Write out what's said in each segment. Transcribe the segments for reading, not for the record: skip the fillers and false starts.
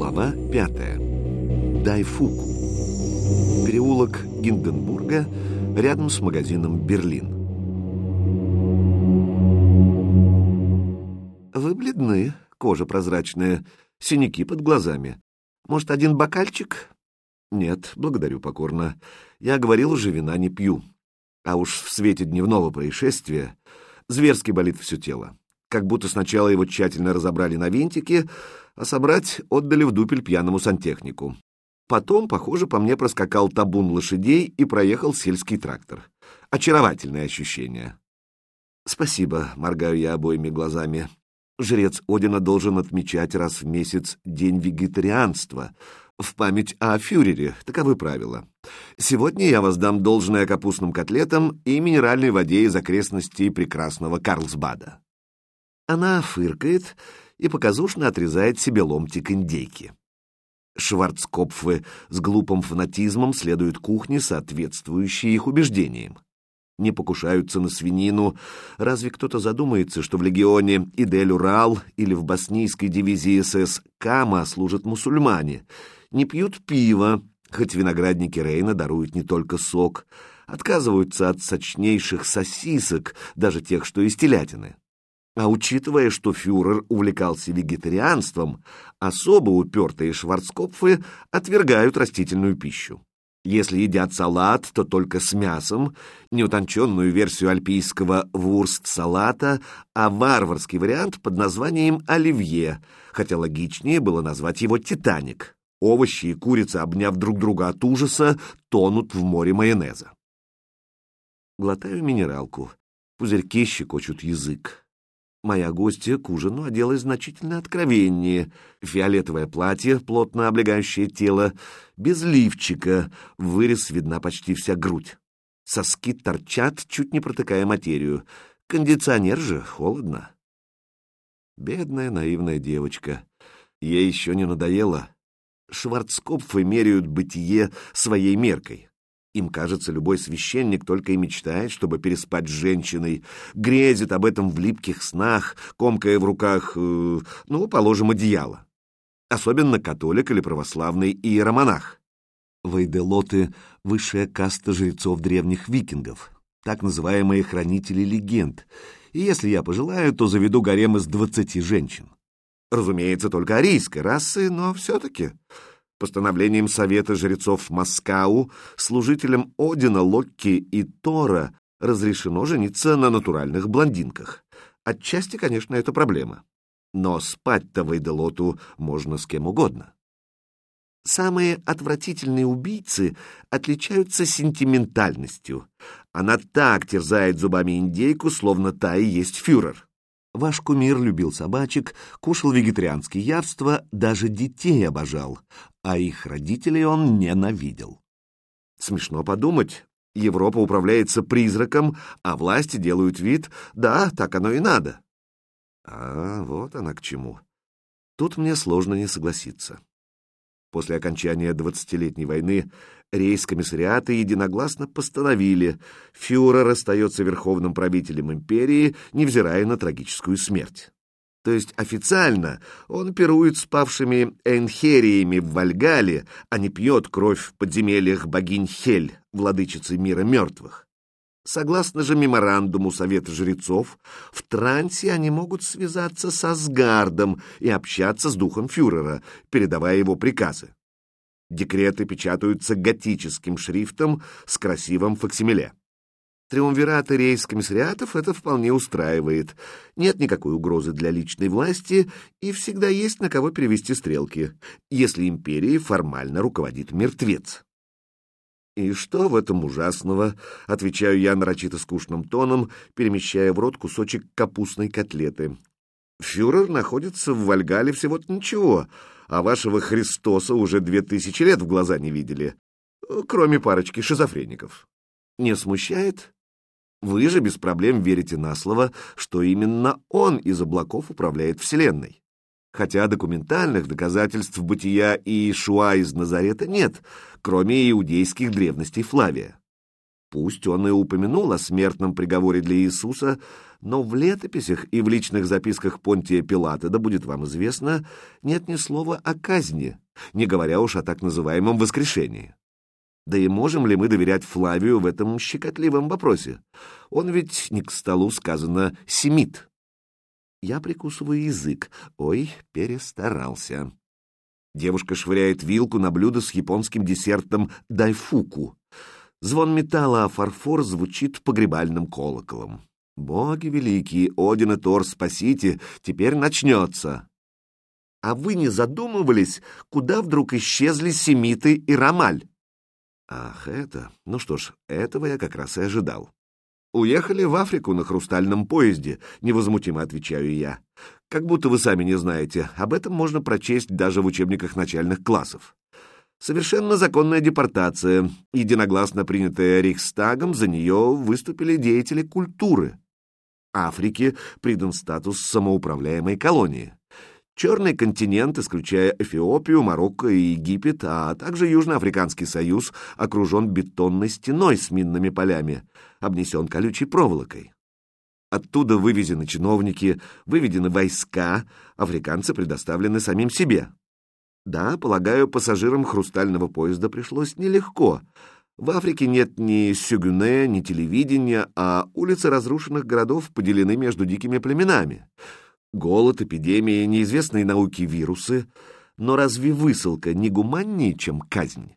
Глава 5. Дайфуку. Переулок Гинденбурга, рядом с магазином «Берлин». «Вы бледны, кожа прозрачная, синяки под глазами. Может, один бокальчик?» «Нет, благодарю покорно. Я говорил уже, вина не пью. А уж в свете дневного происшествия зверски болит все тело. Как будто сначала его тщательно разобрали на винтики, а собрать отдали в дупель пьяному сантехнику. Потом, похоже, по мне проскакал табун лошадей и проехал сельский трактор. Очаровательное ощущение». «Спасибо», — моргаю я обоими глазами. «Жрец Одина должен отмечать раз в месяц День вегетарианства, в память о фюрере, таковы правила. Сегодня я воздам должное капустным котлетам и минеральной воде из окрестностей прекрасного Карлсбада». Она фыркает и показушно отрезает себе ломтик индейки. Шварцкопфы с глупым фанатизмом следуют кухне, соответствующей их убеждениям. Не покушаются на свинину. Разве кто-то задумается, что в легионе Идель-Урал или в боснийской дивизии СС Кама служат мусульмане? Не пьют пиво, хоть виноградники Рейна даруют не только сок, отказываются от сочнейших сосисок, даже тех, что из телятины. А учитывая, что фюрер увлекался вегетарианством, особо упертые шварцкопфы отвергают растительную пищу. Если едят салат, то только с мясом, не утонченную версию альпийского вурст-салата, а варварский вариант под названием оливье, хотя логичнее было назвать его «Титаник». Овощи и курица, обняв друг друга от ужаса, тонут в море майонеза. Глотаю минералку. Пузырьки щекочут язык. Моя гостья к ужину оделась значительно откровеннее. Фиолетовое платье, плотно облегающее тело, без лифчика, в вырез видна почти вся грудь. Соски торчат, чуть не протыкая материю. Кондиционер же, холодно. Бедная наивная девочка. Ей еще не надоело. Шварцкопфы меряют бытие своей меркой. Им кажется, любой священник только и мечтает, чтобы переспать с женщиной, грезит об этом в липких снах, комкая в руках, положим, одеяло. Особенно католик или православный иеромонах. Вайделоты — высшая каста жрецов древних викингов, так называемые хранители легенд, и если я пожелаю, то заведу гарем из 20 женщин. Разумеется, только арийской расы, но все-таки... Постановлением Совета жрецов Маскау служителям Одина, Локки и Тора разрешено жениться на натуральных блондинках. Отчасти, конечно, это проблема. Но спать-то Вайделоту можно с кем угодно. Самые отвратительные убийцы отличаются сентиментальностью. Она так терзает зубами индейку, словно та и есть фюрер. Ваш кумир любил собачек, кушал вегетарианские явства, даже детей обожал, а их родителей он ненавидел. Смешно подумать, Европа управляется призраком, а власти делают вид, да, так оно и надо. А вот она к чему. Тут мне сложно не согласиться. После окончания 20-летней войны рейхскомиссариаты единогласно постановили, фюрер остается верховным правителем империи, невзирая на трагическую смерть. То есть официально он пирует с павшими энхериями в Вальгалле, а не пьет кровь в подземельях богинь Хель, владычицы мира мертвых. Согласно же меморандуму Совета жрецов, в трансе они могут связаться с Асгардом и общаться с духом фюрера, передавая его приказы. Декреты печатаются готическим шрифтом с красивым факсимиле. Триумвираты рейхскомиссариатов это вполне устраивает. Нет никакой угрозы для личной власти и всегда есть на кого перевести стрелки, если империей формально руководит мертвец. «И что в этом ужасного?» — отвечаю я нарочито скучным тоном, перемещая в рот кусочек капустной котлеты. «Фюрер находится в Вальгалле всего-то ничего, а вашего Христоса уже 2000 лет в глаза не видели, кроме парочки шизофреников. Не смущает? Вы же без проблем верите на слово, что именно он из облаков управляет Вселенной. Хотя документальных доказательств бытия Иешуа из Назарета нет, кроме иудейских древностей Флавия. Пусть он и упомянул о смертном приговоре для Иисуса, но в летописях и в личных записках Понтия Пилата, да будет вам известно, нет ни слова о казни, не говоря уж о так называемом воскрешении. Да и можем ли мы доверять Флавию в этом щекотливом вопросе? Он ведь, не к столу сказано, семит. Я прикусываю язык. Ой, перестарался. Девушка швыряет вилку на блюдо с японским десертом дайфуку. Звон металла о фарфор звучит погребальным колоколом. Боги великие, Один и Тор, спасите, теперь начнется. А вы не задумывались, куда вдруг исчезли семиты и Рамаль? Ах, это... Ну что ж, этого я как раз и ожидал. Уехали в Африку на хрустальном поезде, невозмутимо отвечаю я. Как будто вы сами не знаете, об этом можно прочесть даже в учебниках начальных классов. Совершенно законная депортация, единогласно принятая Рейхстагом, за нее выступили деятели культуры. Африке придан статус самоуправляемой колонии. Черный континент, исключая Эфиопию, Марокко и Египет, а также Южноафриканский союз, окружен бетонной стеной с минными полями, обнесен колючей проволокой. Оттуда вывезены чиновники, выведены войска, африканцы предоставлены самим себе. Да, полагаю, пассажирам хрустального поезда пришлось нелегко. В Африке нет ни сюгюне, ни телевидения, а улицы разрушенных городов поделены между дикими племенами. Голод, эпидемии, неизвестные науке вирусы. Но разве высылка не гуманнее, чем казнь?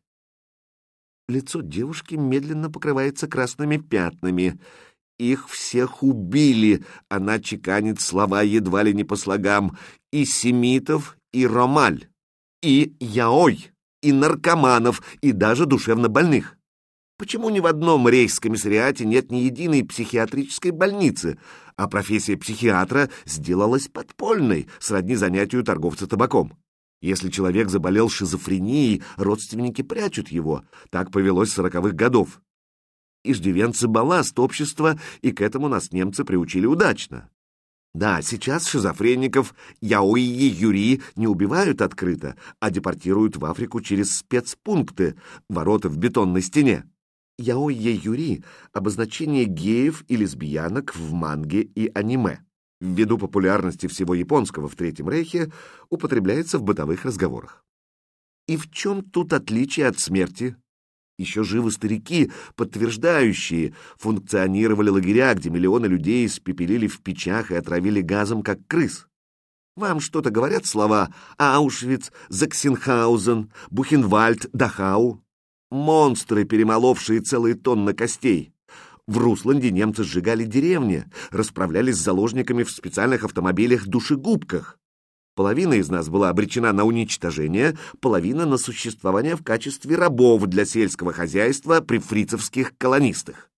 Лицо девушки медленно покрывается красными пятнами. Их всех убили, она чеканит слова едва ли не по слогам, и семитов, и Ромаль. И яой, и наркоманов, и даже душевнобольных. Почему ни в одном рейхскомиссариате нет ни единой психиатрической больницы, а профессия психиатра сделалась подпольной, сродни занятию торговца табаком? Если человек заболел шизофренией, родственники прячут его. Так повелось с 40-х годов. Иждивенцы — балласт общества, и к этому нас немцы приучили удачно. Да, сейчас шизофреников яои и юри не убивают открыто, а депортируют в Африку через спецпункты, ворота в бетонной стене. Яои и юри — обозначение геев и лесбиянок в манге и аниме. Ввиду популярности всего японского в Третьем Рейхе употребляется в бытовых разговорах. И в чем тут отличие от смерти? Еще живы старики, подтверждающие, функционировали лагеря, где миллионы людей испепелили в печах и отравили газом, как крыс. Вам что-то говорят слова Аушвиц, Заксенхаузен, Бухенвальд, Дахау? Монстры, перемоловшие целые тонны костей. В Русланде немцы сжигали деревни, расправлялись с заложниками в специальных автомобилях-душегубках. Половина из нас была обречена на уничтожение, половина на существование в качестве рабов для сельского хозяйства при фрицевских колонистах.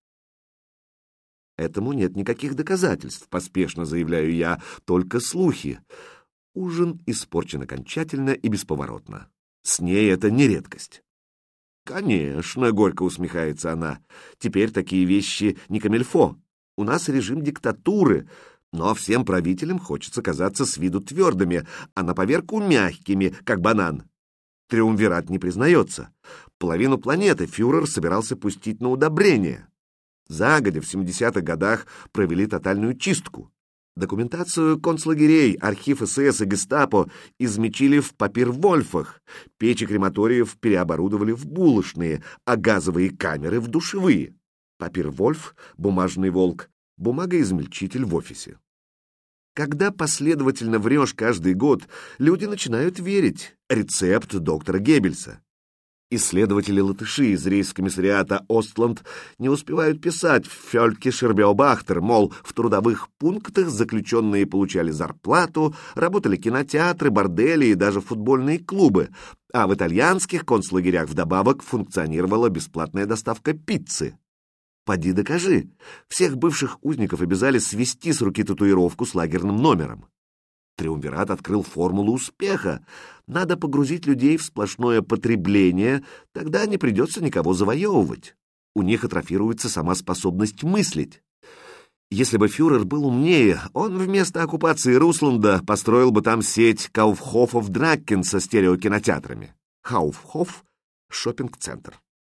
Этому нет никаких доказательств, поспешно заявляю я, только слухи. Ужин испорчен окончательно и бесповоротно. С ней это не редкость. «Конечно», — горько усмехается она, — «теперь такие вещи не камильфо. У нас режим диктатуры, но всем правителям хочется казаться с виду твердыми, а на поверку мягкими, как банан. Триумвират не признается. Половину планеты фюрер собирался пустить на удобрение. Загодя в 70-х годах провели тотальную чистку. Документацию концлагерей, архив СС и гестапо измельчили в папирвольфах, печи крематориев переоборудовали в булочные, а газовые камеры в душевые. Папирвольф, бумажный волк, бумагоизмельчитель в офисе. Когда последовательно врешь каждый год, люди начинают верить. Рецепт доктора Геббельса. Исследователи-латыши из рейхскомиссариата Остланд не успевают писать в Фельке Шербеобахтер, мол, в трудовых пунктах заключенные получали зарплату, работали кинотеатры, бордели и даже футбольные клубы, а в итальянских концлагерях вдобавок функционировала бесплатная доставка пиццы. Поди докажи. Всех бывших узников обязали свести с руки татуировку с лагерным номером. Триумвират открыл формулу успеха. Надо погрузить людей в сплошное потребление, тогда не придется никого завоевывать. У них атрофируется сама способность мыслить. Если бы фюрер был умнее, он вместо оккупации Русланда построил бы там сеть Кауфхофов-Драккен со стереокинотеатрами. Кауфхоф — шоппинг-центр.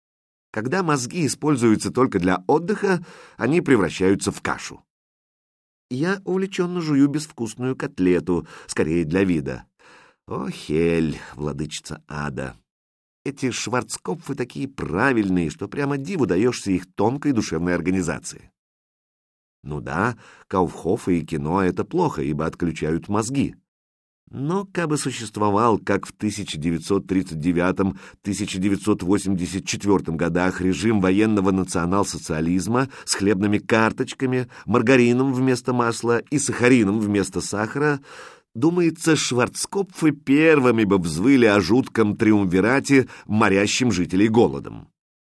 Когда мозги используются только для отдыха, они превращаются в кашу. Я увлеченно жую безвкусную котлету, скорее для вида. О, Хель, владычица ада! Эти Шварцкопфы такие правильные, что прямо диву даешься их тонкой душевной организации. Ну да, Кауфхофы и кино — это плохо, ибо отключают мозги. Но кабы существовал, как в 1939-1984 годах, режим военного национал-социализма с хлебными карточками, маргарином вместо масла и сахарином вместо сахара, думается, Шварцкопфы первыми бы взвыли о жутком триумвирате, морящем жителей голодом.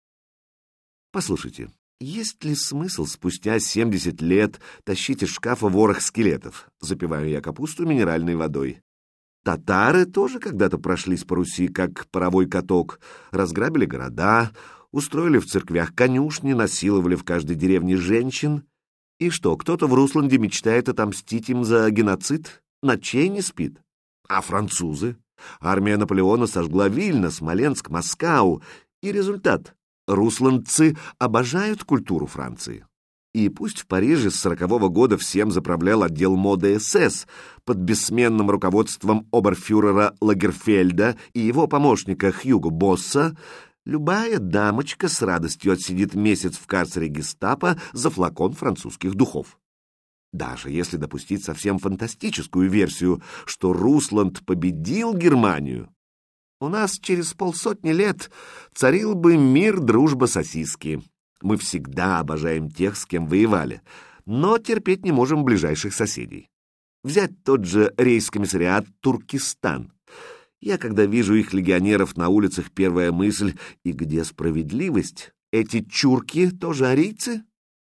Послушайте, есть ли смысл спустя 70 лет тащить из шкафа ворох скелетов? Запиваю я капусту минеральной водой. Татары тоже когда-то прошлись по Руси, как паровой каток, разграбили города, устроили в церквях конюшни, насиловали в каждой деревне женщин. И что, кто-то в Русланде мечтает отомстить им за геноцид? Ночей не спит. А французы? Армия Наполеона сожгла Вильно, Смоленск, Москау. И результат. Русландцы обожают культуру Франции. И пусть в Париже с 40-го года всем заправлял отдел моды СС под бессменным руководством оберфюрера Лагерфельда и его помощника Хьюго Босса, любая дамочка с радостью отсидит месяц в карцере гестапо за флакон французских духов. Даже если допустить совсем фантастическую версию, что Русланд победил Германию, у нас через 50 лет царил бы мир, дружба, сосиски. Мы всегда обожаем тех, с кем воевали, но терпеть не можем ближайших соседей. Взять тот же рейхскомиссариат Туркестан. Я, когда вижу их легионеров на улицах, первая мысль: и где справедливость? Эти чурки тоже арийцы?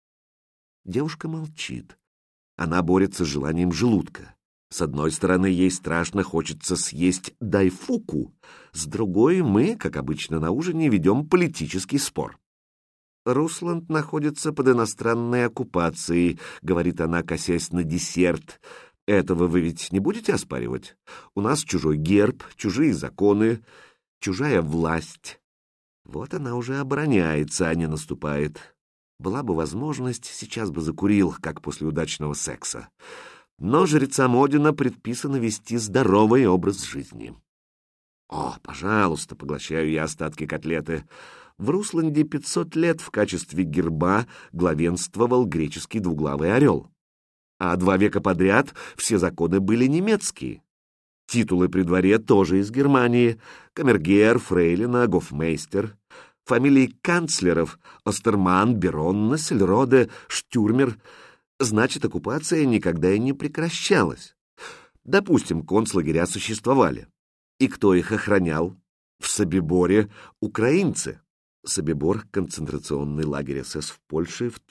Девушка молчит. Она борется с желанием желудка. С одной стороны, ей страшно хочется съесть дайфуку, с другой, мы, как обычно на ужине, ведем политический спор. «Русланд находится под иностранной оккупацией», — говорит она, косясь на десерт. «Этого вы ведь не будете оспаривать? У нас чужой герб, чужие законы, чужая власть». Вот она уже обороняется, а не наступает. Была бы возможность, сейчас бы закурил, как после удачного секса. Но жрецам Одина предписано вести здоровый образ жизни. О, пожалуйста, поглощаю я остатки котлеты. В Русланде 500 лет в качестве герба главенствовал греческий двуглавый орел. А 2 века подряд все законы были немецкие. Титулы при дворе тоже из Германии. Камергер, фрейлина, гофмейстер. Фамилии канцлеров — Остерман, Берон, Нассельроде, Штюрмер. Значит, оккупация никогда и не прекращалась. Допустим, концлагеря существовали. И кто их охранял? В Собиборе украинцы. Собибор — концентрационный лагерь СС в Польше в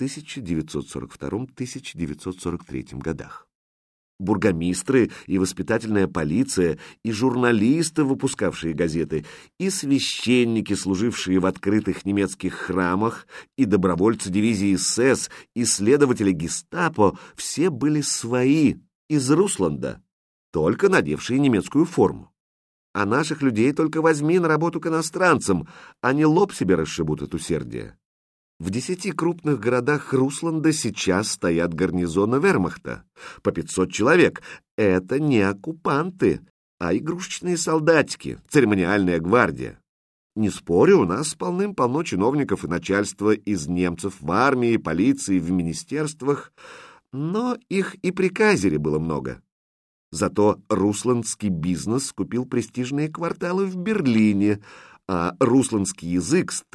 1942-1943 годах. Бургомистры и воспитательная полиция, и журналисты, выпускавшие газеты, и священники, служившие в открытых немецких храмах, и добровольцы дивизии СС, и следователи гестапо — все были свои, из Русланда, только надевшие немецкую форму. А наших людей только возьми на работу к иностранцам, они лоб себе расшибут от усердия. В 10 крупных городах Русланда сейчас стоят гарнизоны вермахта, по 500 человек. Это не оккупанты, а игрушечные солдатики, церемониальная гвардия. Не спорю, у нас полным-полно чиновников и начальства из немцев в армии, полиции, в министерствах, но их и при кайзере было много. Зато русландский бизнес купил престижные кварталы в Берлине, а русландский язык с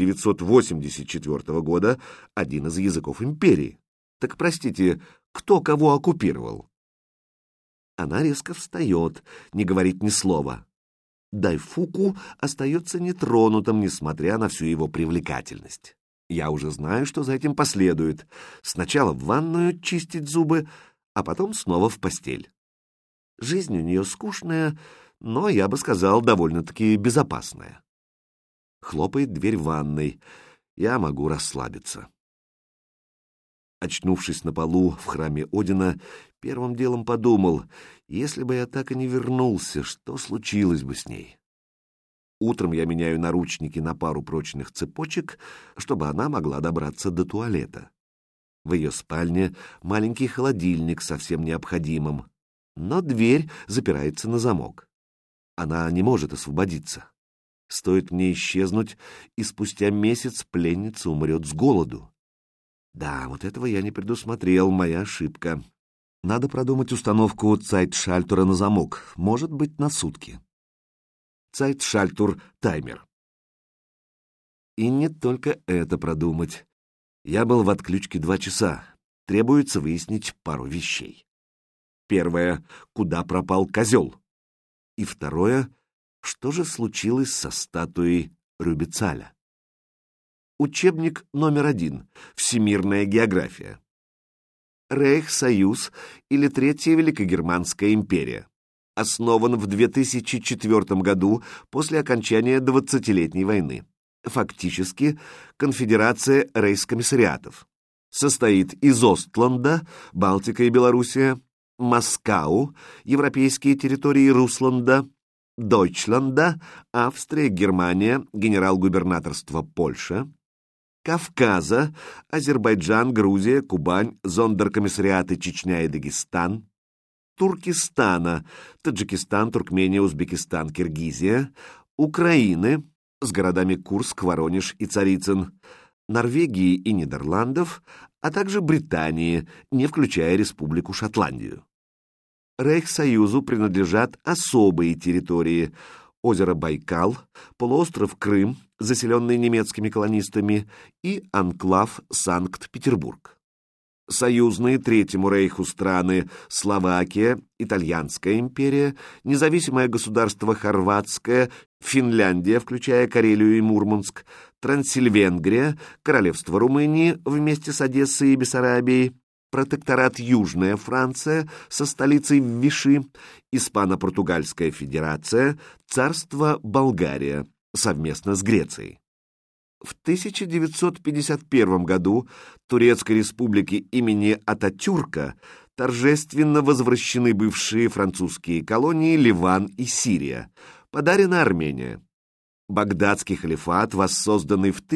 1984 года — один из языков империи. Так, простите, кто кого оккупировал? Она резко встает, не говорит ни слова. Дайфуку остается нетронутым, несмотря на всю его привлекательность. Я уже знаю, что за этим последует. Сначала в ванную чистить зубы, а потом снова в постель. Жизнь у нее скучная, но, я бы сказал, довольно-таки безопасная. Хлопает дверь ванной. Я могу расслабиться. Очнувшись на полу в храме Одина, первым делом подумал, если бы я так и не вернулся, что случилось бы с ней? Утром я меняю наручники на пару прочных цепочек, чтобы она могла добраться до туалета. В ее спальне маленький холодильник со всем необходимым, но дверь запирается на замок. Она не может освободиться. Стоит мне исчезнуть, и спустя месяц пленница умрет с голоду. Да, вот этого я не предусмотрел, моя ошибка. Надо продумать установку Zeitschalter на замок, может быть, на сутки. Zeitschalter — таймер. И не только это продумать. Я был в отключке 2 часа. Требуется выяснить пару вещей. Первое — куда пропал козел? И второе — что же случилось со статуей Рюбицаля? Учебник номер 1. Всемирная география. Рейхсоюз или Третья Великогерманская империя. Основан в 2004 году после окончания 20-летней войны. Фактически, конфедерация рейхскомиссариатов. Состоит из Остланда, Балтика и Белоруссия, Москау, европейские территории Русланда, Дойчланда, Австрия, Германия, генерал-губернаторство Польша, Кавказа, Азербайджан, Грузия, Кубань, зондеркомиссариаты Чечня и Дагестан, Туркестана, Таджикистан, Туркмения, Узбекистан, Киргизия, Украины с городами Курск, Воронеж и Царицын, Норвегии и Нидерландов, а также Британии, не включая Республику Шотландию. Рейхсоюзу принадлежат особые территории: озеро Байкал, полуостров Крым, заселенный немецкими колонистами, и анклав Санкт-Петербург. Союзные Третьему рейху страны Словакия, Итальянская империя, независимое государство Хорватское, Финляндия, включая Карелию и Мурманск, Трансильвенгрия, Королевство Румынии вместе с Одессой и Бессарабией, протекторат Южная Франция со столицей в Виши, Испано-Португальская федерация, царство Болгария совместно с Грецией. В 1951 году Турецкой республике имени Ататюрка торжественно возвращены бывшие французские колонии Ливан и Сирия, подарена Армения. Багдадский халифат, воссозданный в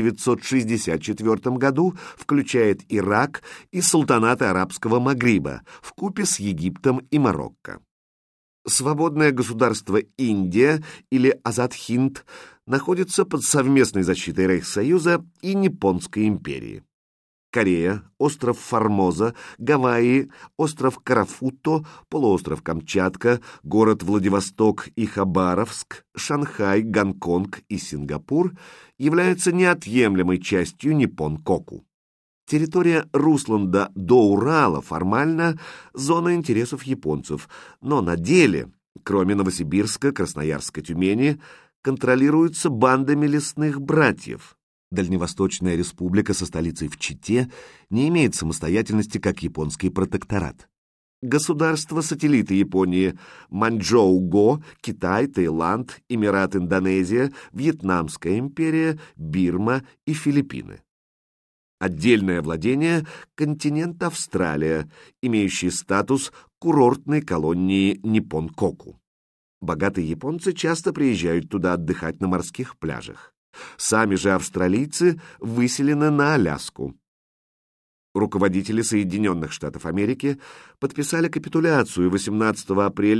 1964 году, включает Ирак и султанаты арабского Магриба вкупе с Египтом и Марокко. Свободное государство Индия или Азад-Хинд находится под совместной защитой Рейхсоюза и Японской империи. Корея, остров Формоза, Гавайи, остров Карафуто, полуостров Камчатка, город Владивосток и Хабаровск, Шанхай, Гонконг и Сингапур являются неотъемлемой частью Ниппон-коку. Территория Русланда до Урала формально зона интересов японцев, но на деле, кроме Новосибирска, Красноярска, Тюмени, контролируется бандами лесных братьев. Дальневосточная республика со столицей в Чите не имеет самостоятельности, как японский протекторат. Государства-сателлиты Японии — Маньчжоу-го, Китай, Таиланд, Эмират Индонезия, Вьетнамская империя, Бирма и Филиппины. Отдельное владение — континент Австралия, имеющий статус курортной колонии Ниппон-коку. Богатые японцы часто приезжают туда отдыхать на морских пляжах. Сами же австралийцы выселены на Аляску. Руководители Соединенных Штатов Америки подписали капитуляцию 18 апреля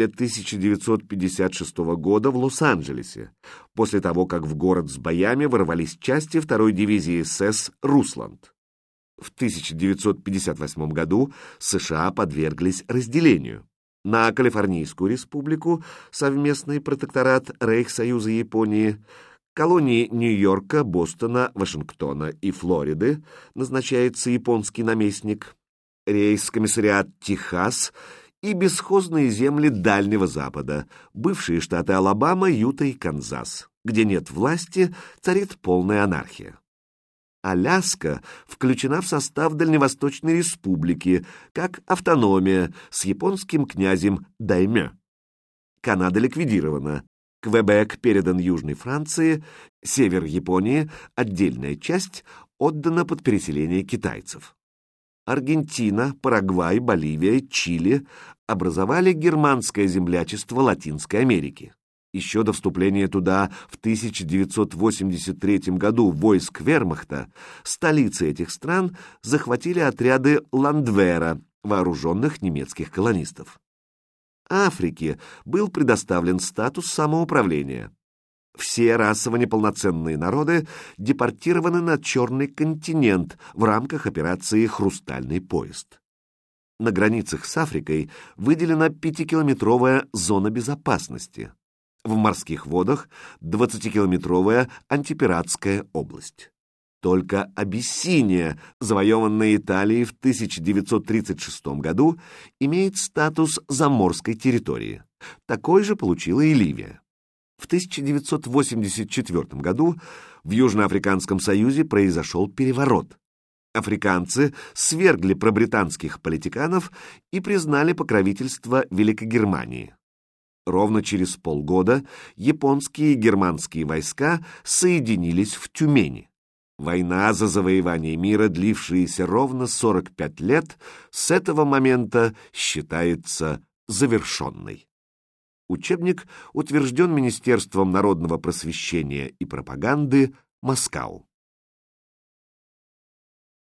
1956 года в Лос-Анджелесе, после того, как в город с боями ворвались части 2-й дивизии СС «Русланд». В 1958 году США подверглись разделению на Калифорнийскую республику, совместный протекторат Рейхсоюза и Японии, колонии Нью-Йорка, Бостона, Вашингтона и Флориды назначается японский наместник, рейхскомиссариат Техас и бесхозные земли Дальнего Запада, бывшие штаты Алабама, Юта и Канзас, где нет власти, царит полная анархия. Аляска включена в состав Дальневосточной республики как автономия с японским князем даймё. Канада ликвидирована. Квебек передан Южной Франции, север Японии, отдельная часть отдана под переселение китайцев. Аргентина, Парагвай, Боливия, Чили образовали германское землячество Латинской Америки. Еще до вступления туда в 1983 году войск вермахта столицы этих стран захватили отряды ландвера, вооруженных немецких колонистов. Африке был предоставлен статус самоуправления. Все расово неполноценные народы депортированы на Черный континент в рамках операции «Хрустальный поезд». На границах с Африкой выделена 5-километровая зона безопасности. В морских водах 20-километровая антипиратская область. Только Абиссиния, завоеванная Италией в 1936 году, имеет статус заморской территории. Такой же получила и Ливия. В 1984 году в Южноафриканском Союзе произошел переворот. Африканцы свергли пробританских политиканов и признали покровительство Великой Германии. Ровно через полгода японские и германские войска соединились в Тюмени. Война за завоевание мира, длившаяся ровно 45 лет, с этого момента считается завершенной. Учебник утвержден Министерством народного просвещения и пропаганды Москау.